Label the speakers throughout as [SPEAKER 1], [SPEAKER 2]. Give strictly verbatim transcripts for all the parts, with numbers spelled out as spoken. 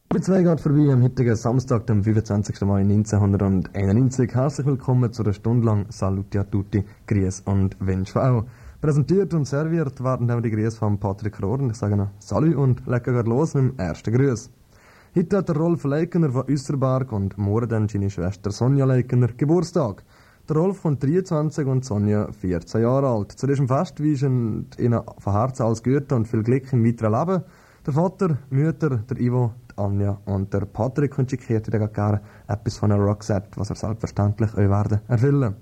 [SPEAKER 1] Mit zwei geht vorbei am heutigen Samstag, dem fünfundzwanzigsten Mai neunzehnhunderteinundneunzig. Herzlich willkommen zu einer Stunde lang Saluti a tutti, Grüß und Wünsch auch. Präsentiert und serviert werden dann die Grüße von Patrick Rohr. Ich sage noch Salut und lecker geht los mit dem ersten Grüß. Heute hat der Rolf Leikener von Üsserberg und morgen dann seine Schwester Sonja Leikener Geburtstag. Der Rolf kommt dreiundzwanzig und Sonja vierzehn Jahre alt. Zu diesem Fest wünschen ihnen von Herzen alles Gute und viel Glück im weiteren Leben. Der Vater, Mütter, der Ivo, die Anja und der Patrick und schickiert ihnen gerne etwas von einer Roxette, was er selbstverständlich auch werden erfüllen.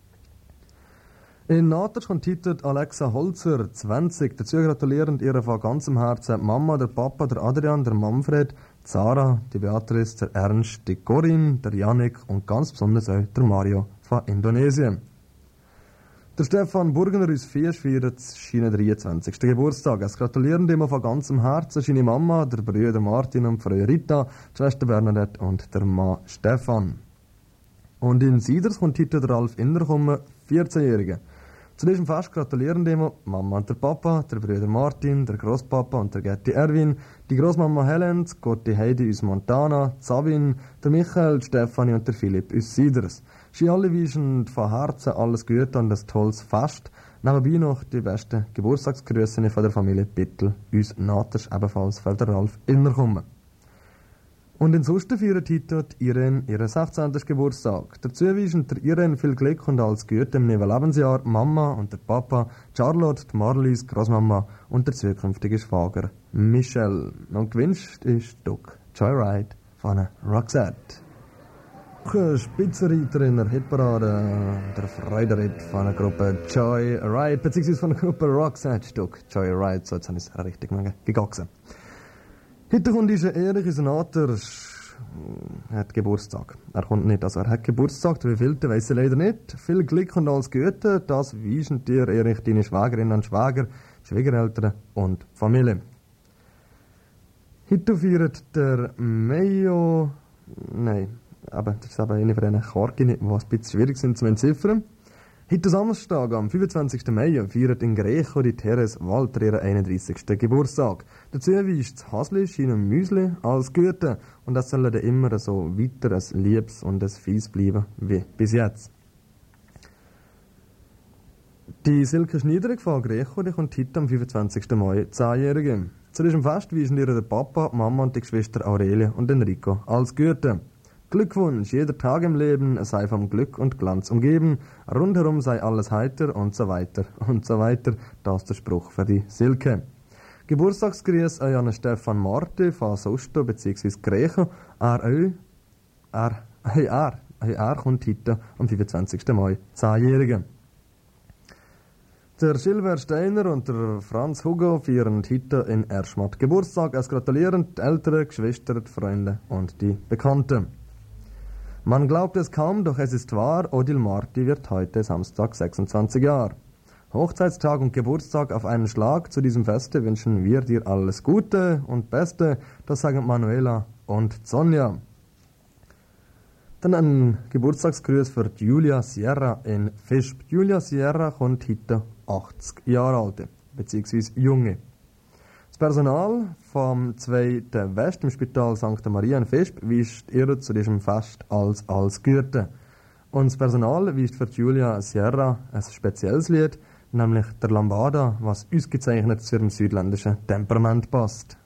[SPEAKER 1] In Naters kommt heute Alexa Holzer, zwanzig. Dazu gratulieren ihr von ganzem Herzen Mama, der Papa, der Adrian, der Manfred, die Sarah, die Beatrice, der Ernst, die Corinne, der Yannick und ganz besonders auch der Mario von Indonesien. Der Stefan Burgener aus Fiesch feiert seinen dreiundzwanzigsten Geburtstag. Es gratulieren ihm von ganzem Herzen seine Mama, der Brüder Martin und Frau Rita, die Schwester Bernadette und der Mann Stefan. Und in Sieders kommt heute der Ralf Innerkommen, vierzehnjähriger. Zu diesem Fest gratulieren ihm Mama und der Papa, der Brüder Martin, der Großpapa und der Gerti Erwin, die Großmama Helen, die Gotti Heidi aus Montana, Sabine, der Michael, die Stefanie und der Philipp aus Sieders. Sie alle wünschen von Herzen alles Gute und ein tolles Fest. Nebenbei noch die besten Geburtstagsgrüße von der Familie Bittel, uns Naters ebenfalls für den Ralf Innerkommen. Und in Susten feiert heute Irene ihren sechzehnten Geburtstag. Dazu wünschen der Irene viel Glück und alles Gute im neuen Lebensjahr Mama und der Papa, Charlotte, die Marlies, Großmama und der zukünftige Schwager Michel. Und gewünscht ist Stück Joyride von Roxette. Spitzenreiter in der Hitparade, der Freudenritt von der Gruppe Joyride, beziehungsweise von der Gruppe Roxette, Stück Joyride, so jetzt habe ich es richtig gegossen. Heute kommt dieser Erich Senator, er hat Geburtstag. Er kommt nicht, also er hat Geburtstag, wie viel, weiss ich leider nicht. Viel Glück und alles Gute, das wünschen dir, Erich, deine Schwägerinnen und Schwäger, Schwiegereltern und Familie. Heute feiert der Mayo, nein, aber das ist aber eine von diesen Karten, die ein bisschen schwierig sind zu entziffern. Heute Samstag, am fünfundzwanzigsten Mai, feiert in Grecho die Therese Walter ihren einunddreißigsten Geburtstag. Dazu wünscht das Hasli seinem Müsli alles Gute und das soll dann immer so weiter ein Liebes und ein Fies bleiben wie bis jetzt. Die Silke Schneider von Grecho, die kommt heute am fünfundzwanzigsten Mai zehnjährige. Zu diesem Fest wünschen ihr der Papa, Mama und die Geschwister Aurelia und Enrico alles Gute. Glückwunsch, jeder Tag im Leben sei vom Glück und Glanz umgeben, rundherum sei alles heiter und so weiter und so weiter. Das ist der Spruch für die Silke. Geburtstagsgrüß an Stefan Marti von Susto bzw. Grecho. Er, er, er, er, er kommt heute am fünfundzwanzigsten Mai, zehnjährige. Der Silver Steiner und der Franz Hugo feiern heute in Erschmatt Geburtstag. Es gratulieren die Eltern, Geschwister, die Freunde und die Bekannten. Man glaubt es kaum, doch es ist wahr, Odil Marti wird heute Samstag sechsundzwanzig Jahre. Hochzeitstag und Geburtstag auf einen Schlag. Zu diesem Feste wünschen wir dir alles Gute und Beste. Das sagen Manuela und Sonja. Dann ein Geburtstagsgrüß für Julia Sierra in Fischb. Julia Sierra kommt heute achtzig Jahre alt, beziehungsweise junge. Das Personal vom zweiten West im Spital Sankt Maria in Fischb wünscht ihr zu diesem Fest als als Gute. Und das Personal wünscht für Julia Sierra ein spezielles Lied, nämlich der Lambada, was ausgezeichnet zu ihrem südländischen Temperament passt.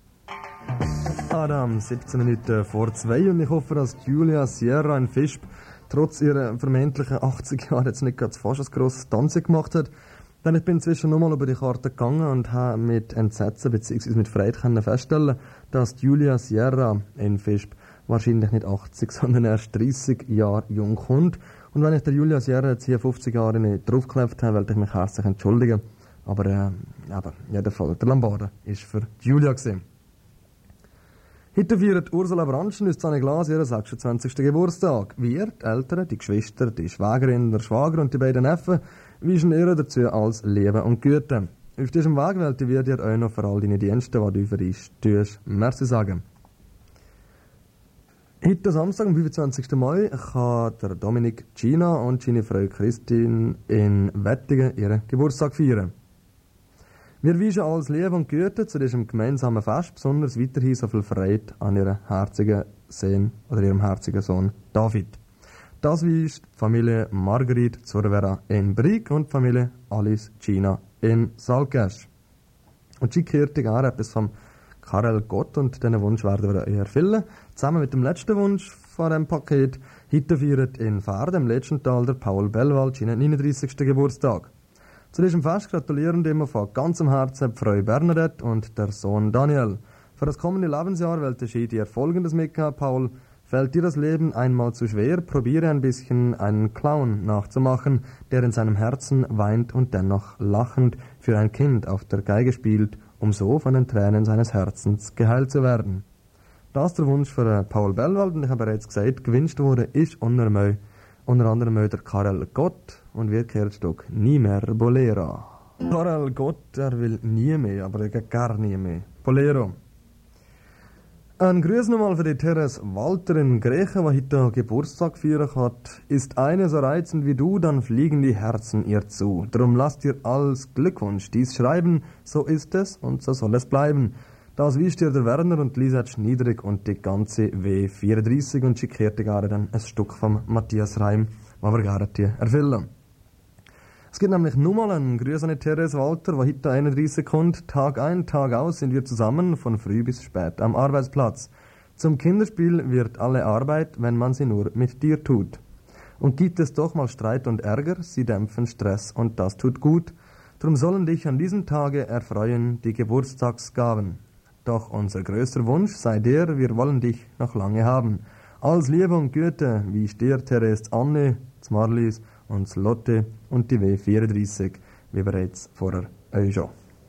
[SPEAKER 1] Adam, siebzehn Minuten vor zwei und ich hoffe, dass Julia Sierra in Fischb trotz ihrer vermeintlichen achtzig Jahre jetzt nicht ganz fast ein grosses Tanzen gemacht hat. Denn ich bin inzwischen nochmal über die Karte gegangen und habe mit Entsetzen bzw. mit Freude können feststellen, dass Julia Sierra in Fischb wahrscheinlich nicht achtzig, sondern erst dreißig Jahre jung kommt. Und wenn ich der Julia Sierra jetzt hier fünfzig Jahre nicht draufgeklebt habe, wollte ich mich herzlich entschuldigen. Aber, äh, aber, ja, der Fall. Der Lambada ist für Julia gewesen. Heute feiert Ursula Branschen aus Zaneglas ihren sechsundzwanzigsten Geburtstag. Wir, die Eltern, die Geschwister, die Schwägerin, der Schwager und die beiden Neffen wünschen ihr dazu alles Leben und Güte. Auf diesem Weg wollte wir dir auch noch für all deine Dienste, die du für uns tust, merci sagen. Heute Samstag, am fünfundzwanzigsten Mai, kann der Dominik Gina und seine Frau Christine in Wettingen ihren Geburtstag feiern. Wir wünschen alles Liebe und Güte zu diesem gemeinsamen Fest, besonders weiterhin so viel Freude an ihrem herzigen Sohn oder ihrem herzigen Sohn David. Das wünscht die Familie Marguerite Zurvera in Brig und die Familie Alice Gina in Salkesch. Und sie gehört gerne etwas vom Karel Gott und diesen Wunsch werden wir euch erfüllen. Zusammen mit dem letzten Wunsch von diesem Paket. Heute feiert in Pferd im Letschental der Paul Bellwald seinen neununddreißigsten Geburtstag. Zu diesem Fest gratulieren immer von ganzem Herzen die Frau Bernadette und der Sohn Daniel. Für das kommende Lebensjahr wollte ich dir Folgendes mitgeben, Paul. Fällt dir das Leben einmal zu schwer, probiere ein bisschen einen Clown nachzumachen, der in seinem Herzen weint und dennoch lachend für ein Kind auf der Geige spielt, um so von den Tränen seines Herzens geheilt zu werden. Das ist der Wunsch für Paul Bellwald und ich habe bereits gesagt, gewünscht wurde ist unter Mö, unter anderem der Karel Gott und wir kehren das Stück «Nie mehr Bolero». Karel Gott, er will nie mehr, aber er geht gar nie mehr. Bolero. Ein Grüß nochmal für die Therese Walter in Griechen, die heute Geburtstag feiern hat. Ist eine so reizend wie du, dann fliegen die Herzen ihr zu. Drum lasst ihr als Glückwunsch dies schreiben, so ist es und so soll es bleiben. Das wünscht dir der Werner und Lisa Schniedrig und die ganze W vierunddreißig und schickiert dir gerade dann ein Stück vom Matthias Reim, was wir gerne erfüllen. Es gibt nämlich nur mal einen Grüß an die Therese Walter, die heute einunddreißig kommt. Tag ein, Tag aus sind wir zusammen, von früh bis spät am Arbeitsplatz. Zum Kinderspiel wird alle Arbeit, wenn man sie nur mit dir tut. Und gibt es doch mal Streit und Ärger, sie dämpfen Stress und das tut gut. Drum sollen dich an diesem Tage erfreuen die Geburtstagsgaben. Doch unser größter Wunsch sei der, wir wollen dich noch lange haben. Als Liebe und Güte, wie dir Therese Anne, Marlies und Lotte und die W vierunddreißig, wie bereits vorher euch schon.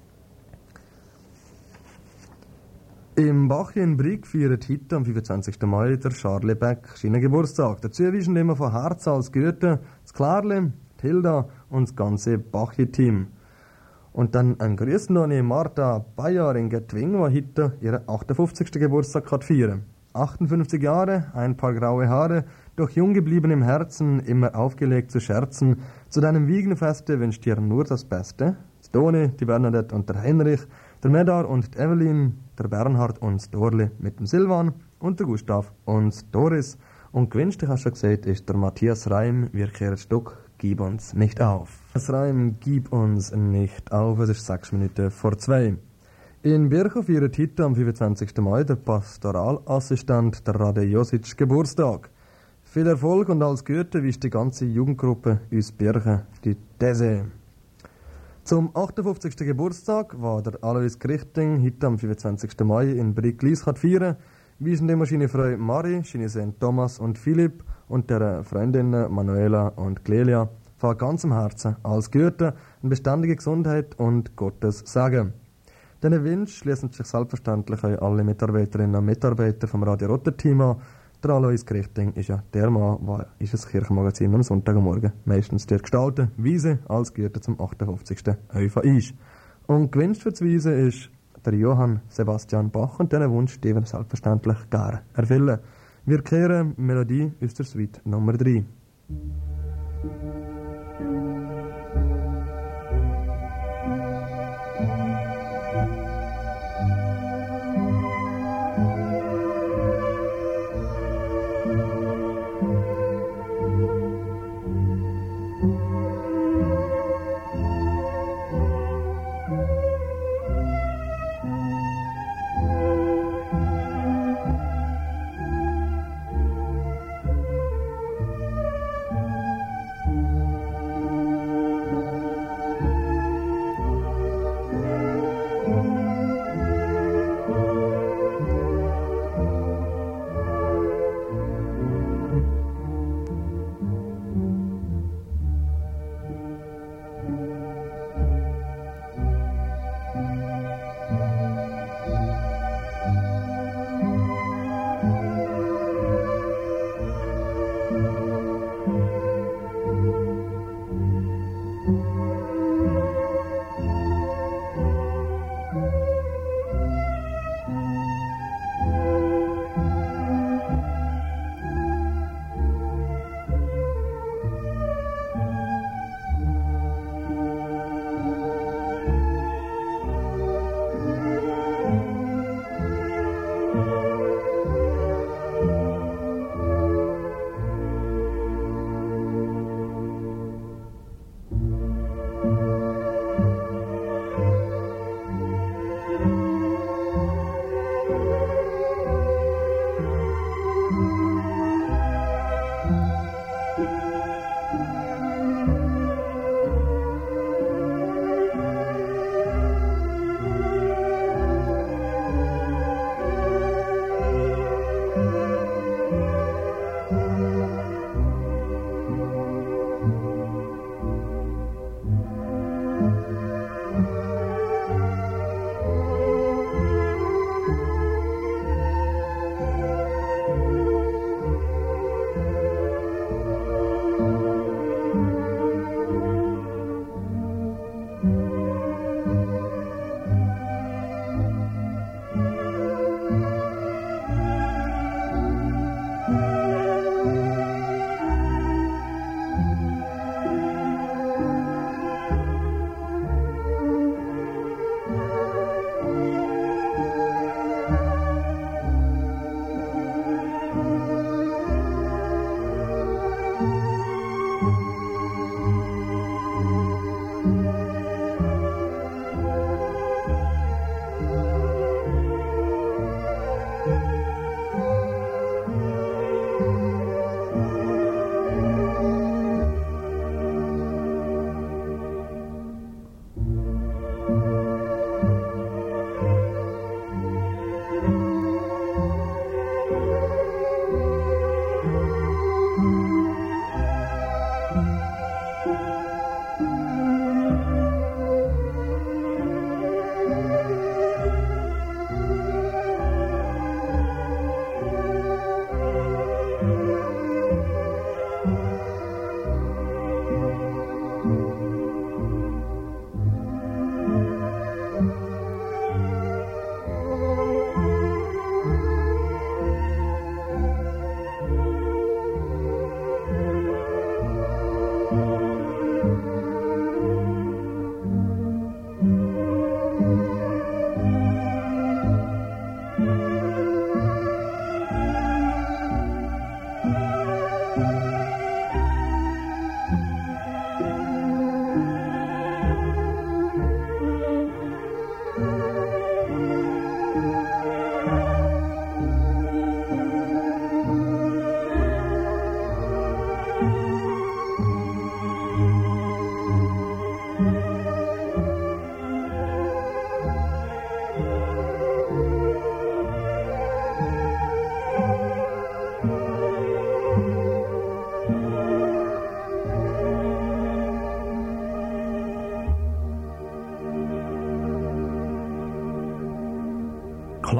[SPEAKER 1] Im Bach in Brig feiert heute am fünfundzwanzigsten Mai der Charlie Beck seinen Geburtstag. Dazu wünschen immer von Herzen als Güte das Klarle, die Hilda und das ganze Bachie-Team. Und dann ein Grüß noch an Martha Bayer in Getwing, die heute ihren achtundfünfzigsten Geburtstag hat feiern. achtundfünfzig Jahre, ein paar graue Haare, doch jung geblieben im Herzen, immer aufgelegt zu scherzen. Zu deinem Wiegenfeste wünscht dir nur das Beste. Die Toni, die Bernadette und der Heinrich, der Medar und die Evelyn, der Bernhard und das Dorli mit dem Silvan und der Gustav und das Doris. Und gewünscht, ich habe schon gesagt, ist der Matthias Reim, wir kehren das Stück, gib uns nicht auf. Das Reim, gib uns nicht auf, es ist sechs Minuten vor zwei. In Birchow feiert heute am fünfundzwanzigsten Mai der Pastoralassistent der Rade Josic Geburtstag. Viel Erfolg und alles Gute wünscht die ganze Jugendgruppe aus Birchen, die Dese. Zum achtundfünfzigsten Geburtstag war der Alois Grichting heute am fünfundzwanzigsten Mai in Brig-Lies feiern. Wünschen dem seine Frau Marie, seine Söhne Thomas und Philipp und der Freundinnen Manuela und Clelia von ganzem Herzen alles Gute, eine beständige Gesundheit und Gottes Segen. Diesen Wunsch schließen sich selbstverständlich auch alle Mitarbeiterinnen und Mitarbeiter vom Radio Rotter Team an. Der Alois Grichting ist ja der Mann, der ist das Kirchenmagazin am Sonntagmorgen meistens dort gestalten. Wiese als Gürtel zum achtundfünfzigsten Eufa ist. Und gewünscht für die Wiese ist der Johann Sebastian Bach und diesen Wunsch den wir selbstverständlich gerne erfüllen. Wir kehren Melodie aus der Suite Nummer drei.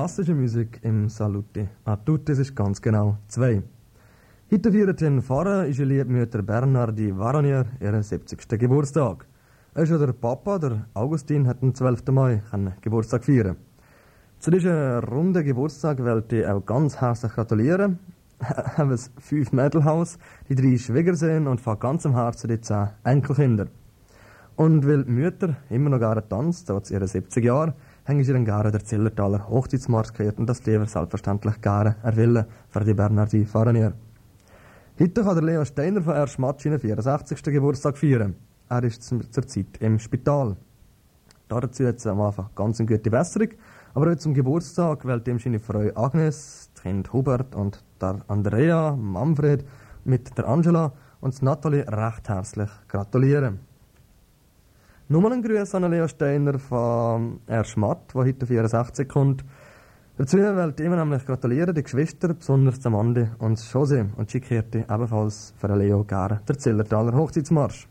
[SPEAKER 1] klassische Musik im Salute a tutti, es ist ganz genau zwei. Heute feiert den Pfarrer ist liebe Mutter Bernardi Varonier ihren siebzigsten Geburtstag. Auch schon der Papa, der Augustin, hat am zwölften Mai Geburtstag feiern. Zu diesem runden Geburtstag wollte ich auch ganz herzlich gratulieren. Haben es fünf Mädelhaus, die drei Schwiegersöhne und von ganzem Herzen die zehn Enkelkinder. Und weil die Mütter immer noch gerne tanzt, trotz ihrer siebzig Jahre, haben sie dann gerne der Zillertaler Hochzeitsmarsch gehört und das lieber selbstverständlich gerne erwillen für die Bernardi Varonier. Heute kann der Leo Steiner von Erschmatsch seinen vierundsechzigsten Geburtstag feiern. Er ist zurzeit im Spital. Dazu jetzt am Anfang ganz eine gute Besserung, aber heute zum Geburtstag wählt ihm seine Frau Agnes, das Kind Hubert und der Andrea, Manfred mit der Angela und Nathalie recht herzlich gratulieren. Nur ein Grüß an Leo Steiner von Erschmatt, der heute vierundsechzig kommt. Dazu wollte ich ihm nämlich gratulieren, die Geschwister, besonders Amande und José, und sie kehrte ebenfalls für Leo gerne der Zillertaler Hochzeitsmarsch.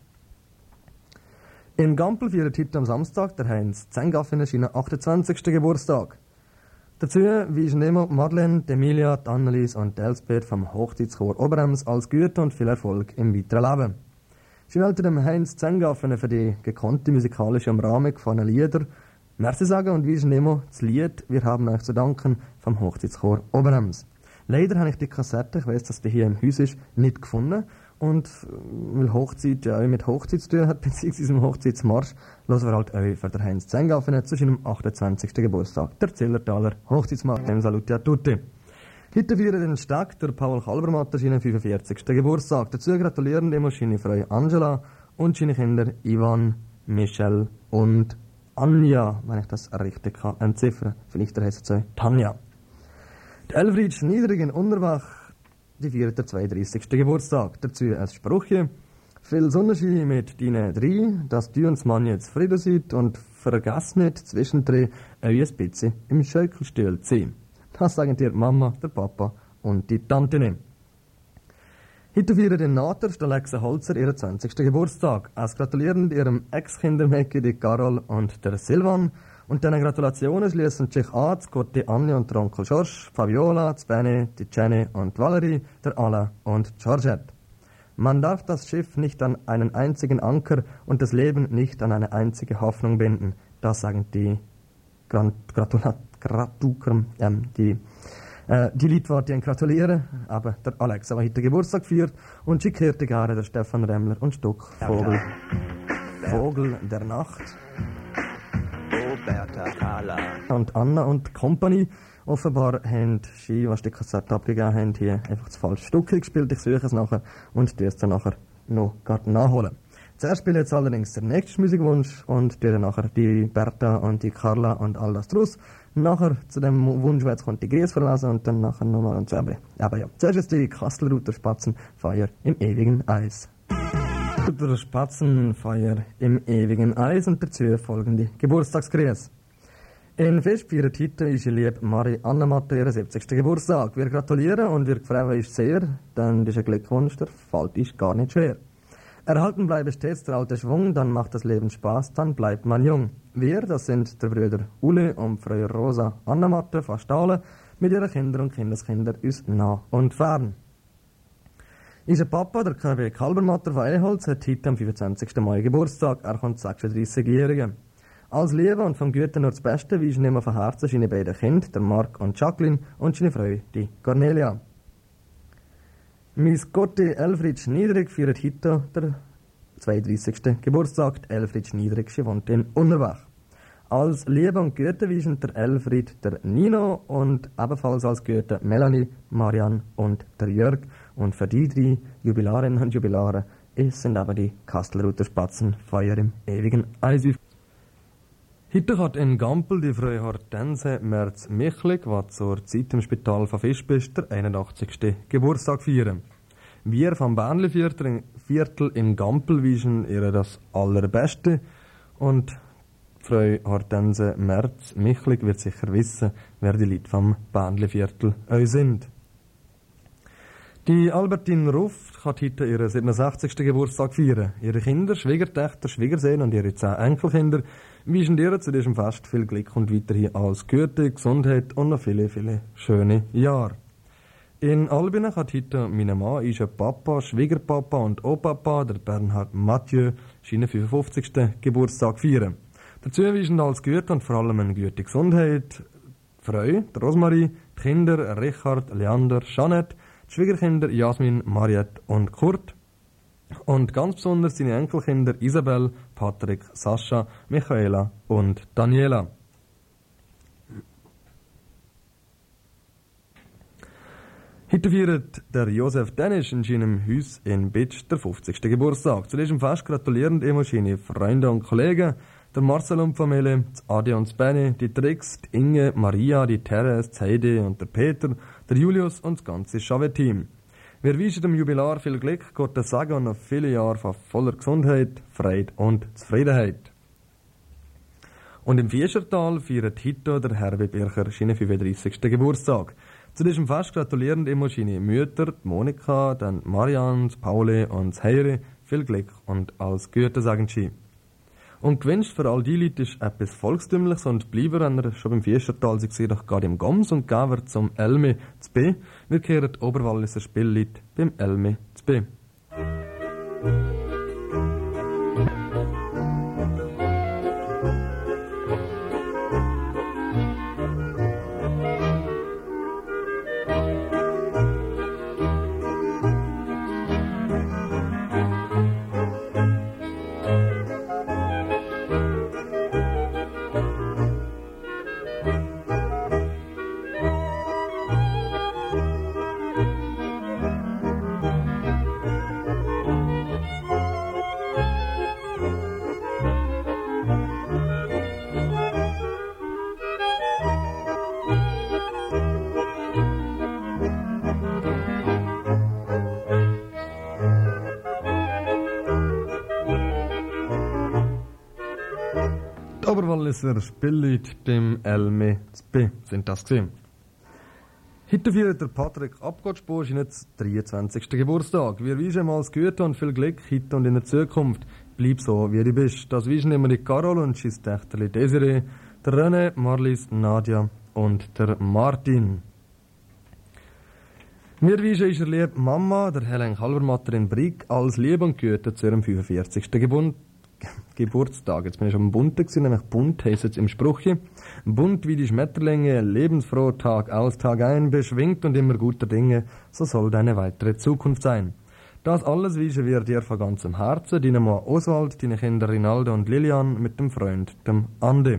[SPEAKER 1] In Gampel feiert heute am Samstag der Heinz Zengaffiner seinen achtundzwanzigsten Geburtstag. Dazu wünschen immer Madeleine, Emilia, Annelies und Elsbeth vom Hochzeitschor Oberems als Güte und viel Erfolg im weiteren Leben. Sie wollten dem Heinz Zengaffiner für die gekonnte musikalische Umrahmung von den Liedern Merci sagen und wünschen immer das Lied «Wir haben euch zu danken» vom Hochzeitschor Oberems. Leider habe ich die Kassette, ich weiss, dass die hier im Haus ist, nicht gefunden. Und weil Hochzeit ja auch mit Hochzeit zu tun hat, beziehungsweise im Hochzeitsmarsch, hören wir halt auch für den Heinz Zengaffiner zu seinem achtundzwanzigsten Geburtstag, der Zillertaler Hochzeitsmarsch, dem Saluti a tutti. Heute feiert den Stag der Paul Kalbermatter seinen fünfundvierzigsten Geburtstag. Dazu gratulieren ihm seine Frau Angela und seine Kinder Ivan, Michel und Anja, wenn ich das richtig kann entziffern. Vielleicht heisst es Tanja. Die Elfried Schniedrig in Unterbach, die feiert der zweiunddreißigsten Geburtstag. Dazu ein Spruchchen. Viel Sonnenschein mit deinen drei, dass du und das Mann jetzt Frieden seid und vergesst nicht, zwischendrin euer Spitze im Schöckelstuhl zu ziehen. Das sagen dir Mama, der Papa und die Tante. Heute feiern den Naters, der Alexa Holzer, ihren zwanzigsten Geburtstag. Es gratulieren ihrem Ex-Kindermädchen, die Carol und der Silvan. Und diesen Gratulationen schließen sich an, die Anja und der Onkel George, Fabiola, die Benny, die Jenny und Valerie, der Alain und Georgette. Man darf das Schiff nicht an einen einzigen Anker und das Leben nicht an eine einzige Hoffnung binden. Das sagen die Gratulat, Gratukern, ähm, die, äh, die Leute, die ihn gratulieren. Aber der Alex, der heute Geburtstag feiert, und sie kehrte gerne der Stefan Remmler und Stuck Vogel, Vogel der Nacht.
[SPEAKER 2] Roberta Kala.
[SPEAKER 1] Und Anna und Company. Offenbar haben sie, was die Kassette abgegeben haben, hier einfach das falsche Stück gespielt. Ich suche es nachher und tue es dann nachher noch gerade nachholen. Zuerst spiele jetzt allerdings der nächste Musikwunsch und tue dann nachher die Berta und die Carla und all das draus. Nachher zu dem Wunsch, wo jetzt kommt die Grüße verlassen und dann nachher nochmal ein Zäbli. Aber ja, zuerst ist die Kastelruther Spatzenfeier im ewigen Eis. Der Spatzenfeier im ewigen Eis und dazu folgende Geburtstagsgrüße. In Fest feiert heute unsere liebe Marie Annematte ihren siebzigsten Geburtstag. Wir gratulieren und wir freuen uns sehr, denn dieser Glückwunsch, der fällt ist gar nicht schwer. Erhalten bleibe stets der alte Schwung, dann macht das Leben Spaß, dann bleibt man jung. Wir, das sind der Brüder Uli und Frau Rosa Annematte von Stahlen, mit ihren Kindern und Kindeskinder uns nah und fern. Unser Papa, der K W Kalbermatter von Eholz, hat heute am fünfundzwanzigsten Mai Geburtstag. Er kommt sechsunddreißigjährige. Als Liebe und vom Guten nur das Beste wünschen ihm von Herzen seine beiden Kinder, der Marc und Jacqueline, und seine Frau, die Cornelia. Miss Gotti Elfried Schniedrig feiert heute der zweiunddreißigsten Geburtstag. Die Elfried Schniedrig, sie wohnt in Unterbach. Als Liebe und Güte wünschen der Elfried der Nino und ebenfalls als Güte Melanie, Marianne und der Jörg. Und für die drei Jubilarinnen und Jubilare sind aber die Kastelruther Spatzenfeier im ewigen Eis. Heute hat in Gampel die Frau Hortense Merz-Michlig, die zur Zeit im Spital von Fischb ist, der einundachtzigsten Geburtstag feiern. Wir vom Bähnli-Viertel in Gampel wünschen ihr das Allerbeste und Frau Hortense Merz-Michlig wird sicher wissen, wer die Leute vom Bähnli-Viertel euch sind. Die Albertine Ruff hat heute ihren siebenundsechzigsten Geburtstag feiern. Ihre Kinder, Schwiegertöchter, Schwiegersöhne und ihre zehn Enkelkinder wünschen dir zu diesem Fest viel Glück und weiterhin alles Gute, Gesundheit und noch viele, viele schöne Jahre. In Albina hat heute mein Mann, unser Papa, Schwiegerpapa und Opapa, der Bernhard Mathieu, seinen fünfundfünfzigsten Geburtstag feiern. Dazu wünschen alles Gute und vor allem eine gute Gesundheit. Frau, Rosmarie, die Kinder Richard, Leander, Jeanette, die Schwiegerkinder Jasmin, Mariette und Kurt. Und ganz besonders seine Enkelkinder Isabel, Patrick, Sascha, Michaela und Daniela. Heute feiert der Josef Denisch in seinem Haus in Bitsch der fünfzigsten Geburtstag. Zu diesem Fest gratulieren ihm seine Freunde und Kollegen, der Marcel und Familie, das Adi und das Benny, die Trix, die Inge, Maria, die Therese, die Heidi und der Peter, der Julius und das ganze Chave-Team. Wir wünschen dem Jubilar viel Glück, Gottes Segen und noch viele Jahre von voller Gesundheit, Freude und Zufriedenheit. Und im Fieschertal feiert heute der Herbie Bircher seinen fünfunddreissigsten Geburtstag. Zu diesem Fest gratulieren ihm seine Mütter, die Monika, dann Marianne, Pauli und Heiri, viel Glück und alles Gute, sagen sie. Und gewünscht für all die Leute ist etwas Volkstümliches und bleiben, wenn er schon beim Fieschertal sich doch gerade im Goms und gehen zum Elmi zu B. Wir kehren die Oberwalliser Spiellied beim Elmi zu B. Oberwalliser Spiellied beim Elmi zu B sind das gewesen. Heute feiert der Patrick Abgottspur seinen dreiundzwanzigsten Geburtstag. Wir wünschen mal das Gute und viel Glück heute und in der Zukunft. Bleib so, wie du bist. Das wünschen immer die Carol und sein Töchterli Desiree, der René, Marlies, Nadja und der Martin. Wir wünschen unserer lieben Mama, der Helen Halbermatter in Brig, alles Liebe und Gute zu ihrem fünfundvierzigsten Geburt. Geburtstag. Jetzt bin ich am Bunte gewesen, nämlich bunt heisst es im Spruchchen. Bunt wie die Schmetterlinge, lebensfroh Tag aus, Tag ein, beschwingt und immer guter Dinge, so soll deine weitere Zukunft sein. Das alles wünschen wir dir von ganzem Herzen, deine Mann Oswald, deine Kinder Rinaldo und Lilian mit dem Freund, dem Andi.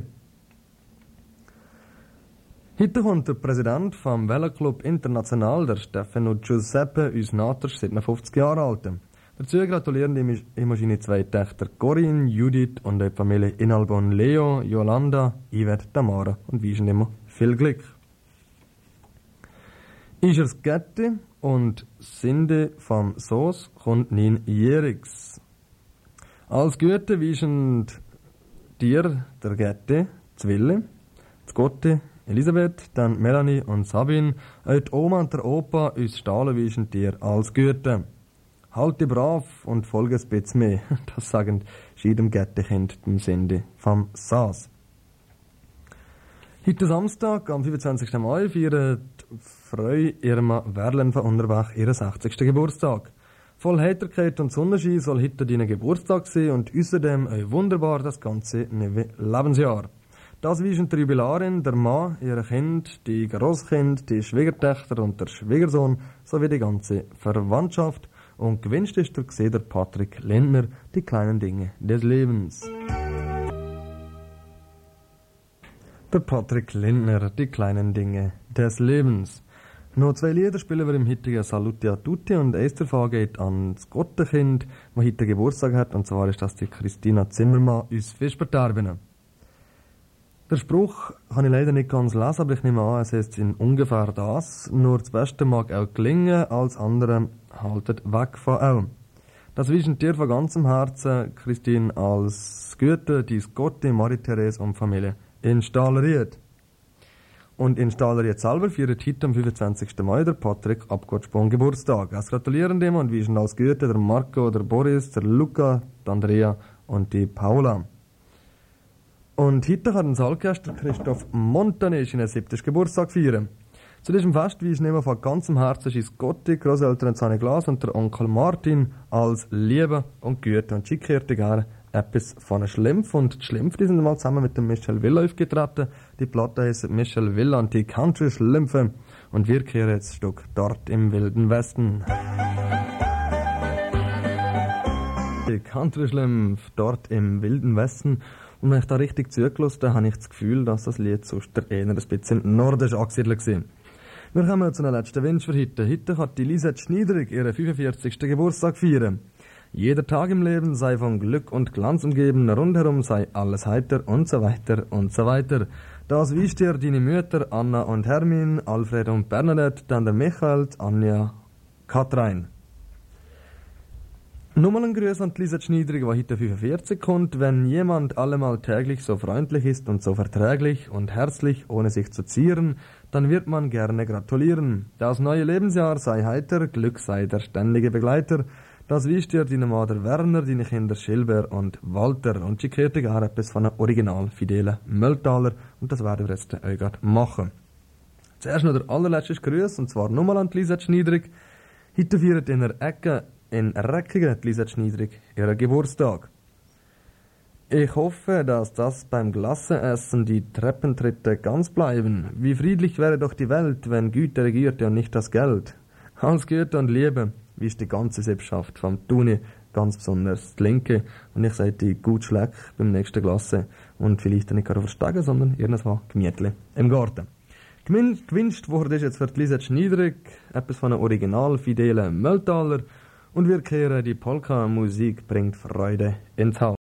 [SPEAKER 1] Heute kommt der Präsident vom Veloclub International, der Stefano Giuseppe, uns nahe, siebenundfünfzig Jahre alt. Dazu gratulieren ihm seine zwei Töchter Corinne, Judith und die Familie Inalbon Leo, Yolanda, Yvette, Tamara und wünschen ihm viel Glück. Ischers Gätti und Cindy vom Soos kommt neunjähriges. Alles Gute wünschen dir, der Gätti, Zwille, Gotti, Elisabeth, dann Melanie und Sabine, auch die Oma und der Opa, uns Stahlen wünschen dir alles Gute. Halte brav und folge ein bisschen mehr. Das sagen jedem Gättekind dem Cindy vom Saas. Heute Samstag, am fünfundzwanzigsten Mai, feiert Frau Irma Werlen von Unterbach ihren sechzigsten Geburtstag. Voll Heiterkeit und Sonnenschein soll heute dein Geburtstag sein und außerdem ein wunderbar das ganze neue Lebensjahr. Das wünschen die Jubilarin, der Mann, ihr Kind, die Grosskind, die Schwiegertöchter und der Schwiegersohn sowie die ganze Verwandtschaft. Und gewünscht ist der Gseher Patrick Lindner, die kleinen Dinge des Lebens. Der Patrick Lindner, die kleinen Dinge des Lebens. Noch zwei Lieder spielen wir im heutigen Saluti a tutti und eins davon geht an das Gottenkind, das heute Geburtstag hat, und zwar ist das die Christina Zimmermann, uns Vespertarbene. Der Spruch kann ich leider nicht ganz lesen, aber ich nehme an, es heißt in ungefähr das. Nur das Beste mag auch gelingen, alles andere haltet weg von auch. Das wünschen dir von ganzem Herzen, Christine, als Gute, dies Gotti, Marie-Therese und Familie in Stahlried. Und in Stahlried selber feiert heute am fünfundzwanzigsten Mai der Patrick Abgottspon Geburtstag. Es gratulieren dem und wünschen alles Gute der Marco, der Boris, der Luca, die Andrea und die Paula. Und heute kann unser Orchester Christoph Montanes seinen siebten Geburtstag feiern. Zu diesem Fest weisen wir von ganzem Herzen Schis Gotti, Großeltern Sanne Glas und der Onkel Martin als Liebe und Güte. Und sie kehrte gerne etwas von einem Schlimpf. Und die Schlimpf, die sind mal zusammen mit dem Michel Villa aufgetreten. Die Platte heisst Michel Villa und die Country Schlümpfe. Und wir kehren jetzt ein Stück dort im Wilden Westen. Die Country Schlümpfe dort im Wilden Westen. Und wenn ich da richtig zugelassen habe, habe ich das Gefühl, dass das Lied sonst eher ein bisschen im Norden angesiedelt war. Wir kommen zu den letzten Wunsch für heute. Heute hat die Lisette Schniederig ihren fünfundvierzigsten Geburtstag feiern. Jeder Tag im Leben sei von Glück und Glanz umgeben, rundherum sei alles heiter und so weiter und so weiter. Das wünscht dir deine Mütter Anna und Hermin, Alfred und Bernadette, dann der Michael, Anja, Katrein. Nochmal ein Grüß an die Lisette Schniederig, die heute fünfundvierzig kommt. Wenn jemand allemal täglich so freundlich ist und so verträglich und herzlich, ohne sich zu zieren, dann wird man gerne gratulieren. Das neue Lebensjahr sei heiter, Glück sei der ständige Begleiter. Das wünscht dir deine Mutter Werner, deine Kinder Schilber und Walter. Und sie kehrte gar etwas von einem original fidelen Mülltaler. Und das werden wir jetzt euch gerade machen. Zuerst noch der allerletzte Grüß, und zwar nochmal an die Lisette Schniederig. Heute feiert in der Ecke in Räckigen die Lisette Schniederig ihren Geburtstag. Ich hoffe, dass das beim Glassenessen die Treppentritte ganz bleiben. Wie friedlich wäre doch die Welt, wenn Güte regierte und nicht das Geld. Alles Gute und Liebe, wie ist die ganze Sippschaft vom Tuni, ganz besonders die Linke. Und ich sage die gut schleck beim nächsten Glasse und vielleicht nicht gerade auf der Stege, sondern irgendwo gemütlich im Garten. Gewünscht wurde jetzt für die Lisette Schniederig etwas von einem original fidelen Mülltaler. Und wir kehren die Polka-Musik bringt Freude ins Haus.